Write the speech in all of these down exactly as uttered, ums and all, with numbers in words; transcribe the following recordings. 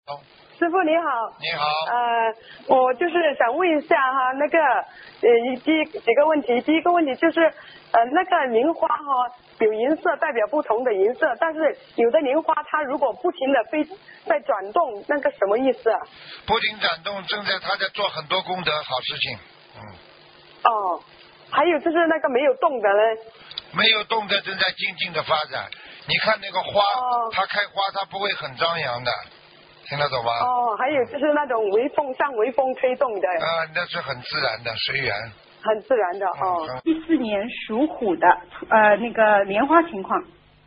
师傅你好。 你好。 呃，我就是想问一下哈，那个呃，第几个问题，第一个问题就是呃，那个莲花哈有颜色代表不同的颜色，但是有的莲花它如果不停的飞在转动，那个什么意思啊？ 不停转动，正在他在做很多功德好事情。嗯。 哦，还有就是那个没有动的呢？ 没有动的正在静静的发展。你看那个花， 哦、 它开花它不会很张扬的。听得懂吗？ 哦，还有就是那种微风，像微风吹动的。 啊，那是很自然的，随缘。 很自然的哦。 一四年属虎的，呃，那个莲花情况。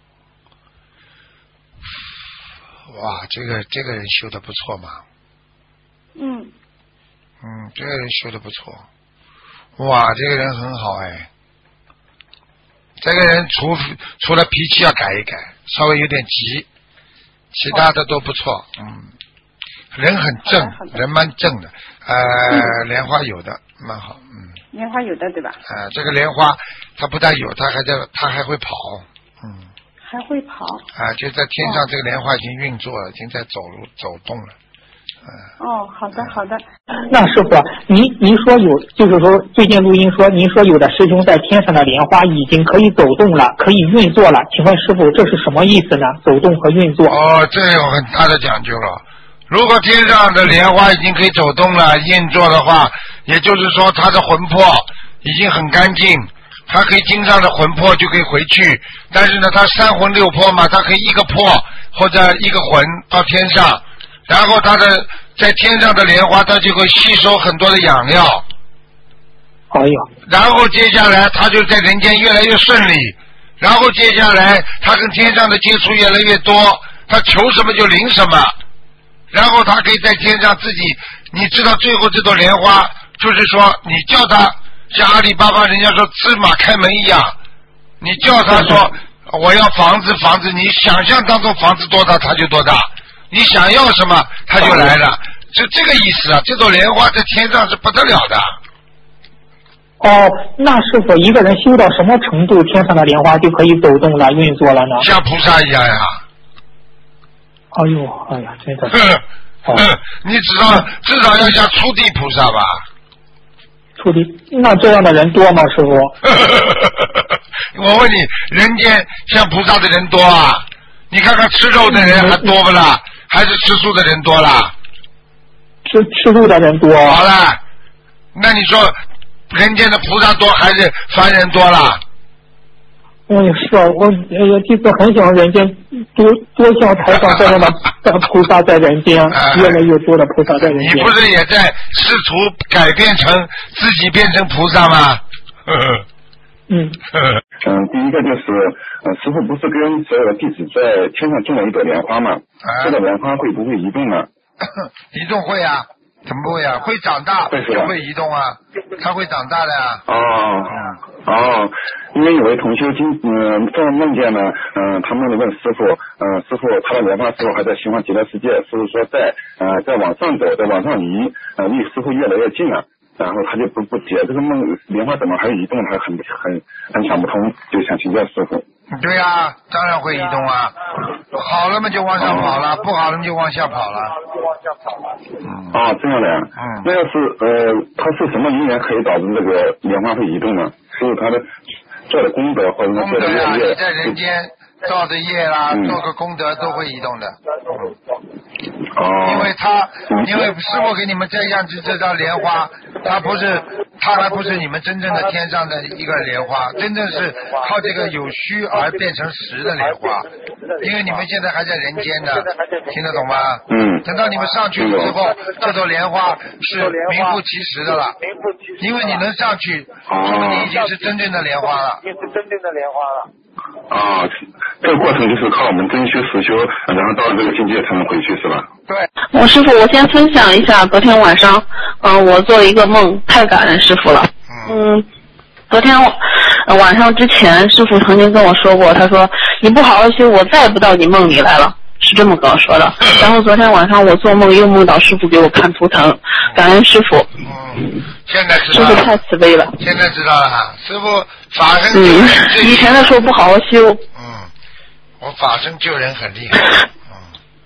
哇，这个这个人修的不错嘛。 嗯。 嗯，这个人修的不错。哇，这个人很好哎。这个人除除了脾气要改一改，稍微有点急。其他的都不错，嗯，人很正，人蛮正的，呃，嗯、莲花有的蛮好，嗯。 莲花有的对吧？ 啊、呃，这个莲花它不但有，它还在，它还会跑，嗯。 还会跑。 啊、呃，就在天上，这个莲花已经运作了，已经在走路走动了。 哦，好的好的。 那师傅，您您说有，就是说最近录音说，您说有的师兄在天上的莲花已经可以走动了，可以运作了，请问师傅这是什么意思呢？走动和运作？ 哦，这有很大的讲究了。如果天上的莲花已经可以走动了、运作的话，也就是说他的魂魄已经很干净，他可以经上的魂魄就可以回去。但是呢，他三魂六魄嘛，他可以一个魄或者一个魂到天上。然后它的在天上的莲花，它就会吸收很多的养料。 哎呀！ 然后接下来，它就在人间越来越顺利。然后接下来，它跟天上的接触越来越多，它求什么就灵什么。然后它可以在天上自己，你知道最后这朵莲花，就是说你叫它像阿里巴巴人家说芝麻开门一样，你叫它说我要房子，房子，你想象当中房子多大，它就多大。你想要什么，它就来了，就这个意思啊！这朵莲花在天上是不得了的。 哦，那师傅一个人修到什么程度，天上的莲花就可以走动了、运作了呢？ 像菩萨一样呀。 哎呦，哎呀，真的。 哦、你至少至少要像初地菩萨吧？ 初地，那这样的人多吗，师傅？ 我问你，人间像菩萨的人多啊？你看看吃肉的人还多不啦？还是吃素的人多啦？ 吃吃素的人多。 好了，那你说人间的菩萨多还是凡人多啦？ 哎呀，是啊，我我这次很想人间多多像台上这样的菩萨在人间，越来越多的菩萨在人间。 你不是也在试图改变成自己变成菩萨吗？呵呵嗯嗯，第一个就是，呃，师傅不是跟所有的弟子在天上种了一朵莲花吗？啊、这朵莲花会不会移动呢？ 移动会啊，怎么不会啊？会长大，就会移动啊，它会长大的呀、 啊。哦，哦，因为有位同修今嗯在梦见呢，嗯，他梦里问师傅，嗯，师傅他的莲花师傅还在西方极乐世界，师傅说在呃在往上走，在往上移，呃离师傅越来越近了。然后他就不不解这个梦莲花怎么还移动，他很很很想不通，就想请教师傅。 对呀、啊，当然会移动啊，好了嘛就往上跑了，哦、不好了就往下跑了。 嗯。哦，这样的呀。嗯。那要是呃，他是什么因缘可以导致这个莲花会移动呢？是他的做的功德或者说做的业业？ 你在人间造的业啦，嗯、做个功德都会移动的。 哦。 因为他，因为师父给你们这样子这张莲花，它不是，它还不是你们真正的天上的一个莲花，真正是靠这个有虚而变成实的莲花。因为你们现在还在人间呢，听得懂吗？ 嗯。 等到你们上去之后，这朵莲花是名副其实的了。因为你能上去，说明你已经是真正的莲花了。已经是真正的莲花了。 啊，这个过程就是靠我们真修实修，然后到了这个境界才能回去，是吧？ 对。 我师傅，我先分享一下，昨天晚上，嗯、呃，我做了一个梦，太感恩师傅了。嗯，昨天呃晚上之前，师傅曾经跟我说过，他说你不好好修，我再也不到你梦里来了，是这么跟我说的。然后昨天晚上我做梦又梦到师傅给我看图腾，感恩师傅。 嗯，现在知道了。 师傅太慈悲了。 现在知道了，师傅法身救人。 嗯， 以前的时候不好好修。 嗯，我法身救人很厉害。嗯。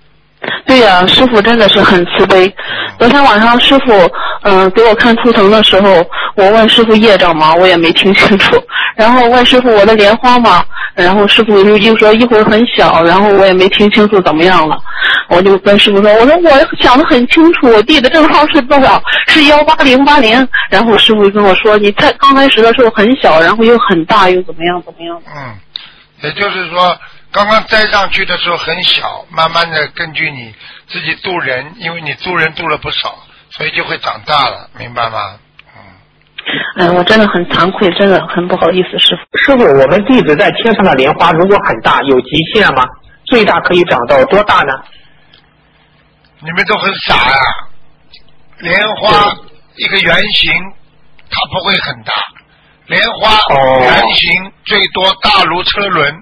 对呀、啊，师傅真的是很慈悲。昨天晚上师傅嗯、呃、给我看图腾的时候，我问师傅业障吗？我也没听清楚。然后问师傅我的莲花吗？然后师傅又又说一会儿很小，然后我也没听清楚怎么样了。我就跟师傅说，我说我想得很清楚，我弟的正号是多少？是幺八零八零。然后师傅跟我说，你在刚开始的时候很小，然后又很大，又怎么样怎么样？ 嗯，也就是说。刚刚栽上去的时候很小，慢慢的根据你自己渡人，因为你渡人渡了不少，所以就会长大了，明白吗？嗯。 哎，我真的很惭愧，真的很不好意思，师傅。 师傅，我们弟子在天上的莲花如果很大，有极限吗？最大可以长到多大呢？ 你们都很傻呀、啊！莲花一个圆形，它不会很大，莲花圆形最多大如车轮。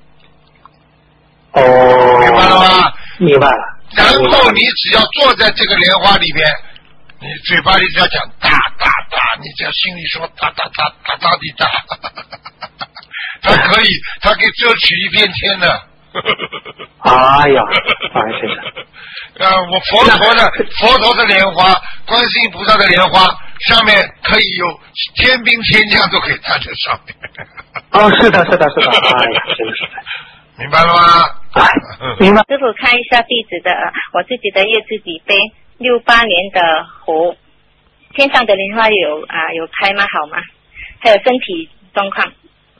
哦， 明白了吗？ 明白了。 然后你只要坐在这个莲花里边，你嘴巴里只要讲哒哒哒，你只要心里说哒哒哒哒哒滴哒，它可以，它可以遮取一片天的。 哎呀，哎真是。 呃，我佛陀的佛陀的莲花，观世音菩萨的莲花，上面可以有天兵天将都可以站在上面。 哦，是的，是的，是的。哎呀，真的是的。 明白了吗？ 哎，明白。 师傅看一下弟子的，我自己的业自己背，六八年的猴，天上的莲花有啊有开吗？好吗？还有身体状况。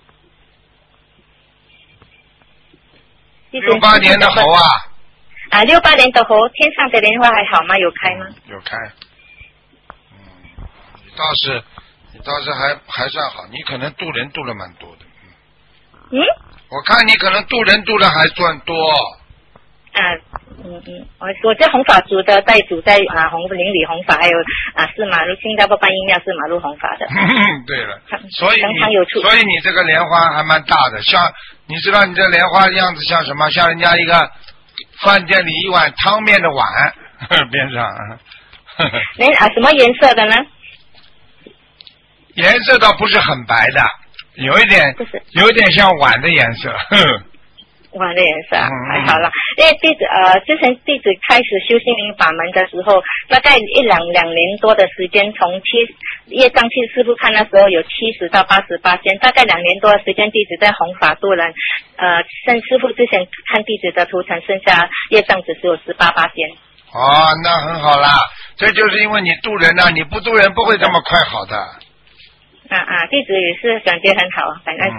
六八年的猴啊。 啊，六八年的猴，天上的莲花还好吗？有开吗？ 有开。嗯，你倒是，你倒是还还算好，你可能渡人渡了蛮多的。 嗯。 我看你可能渡人渡的还算多。 啊，嗯嗯，我我这弘法族的在主在啊弘邻里弘法，还有啊四马路新加坡观音庙四马路弘法的。 对了，所以你有处所以你这个莲花还蛮大的，像你知道你这莲花的样子像什么？像人家一个饭店里一碗汤面的碗边上。 莲啊什么颜色的呢？ 颜色倒不是很白的。有一点，有一点像碗的颜色。 碗的颜色啊，还好了。因为弟子呃，之前弟子开始修心灵法门的时候，大概一两两年多的时间，从七业障去师父看那时候有七十到八十八仙，大概两年多的时间，弟子在弘法度人。呃，剩师父之前看弟子的图腾，剩下业障只是有十八八仙。 哦，那很好啦，这就是因为你度人啊，你不度人不会这么快好的。 啊啊，弟子也是感觉很好，感恩。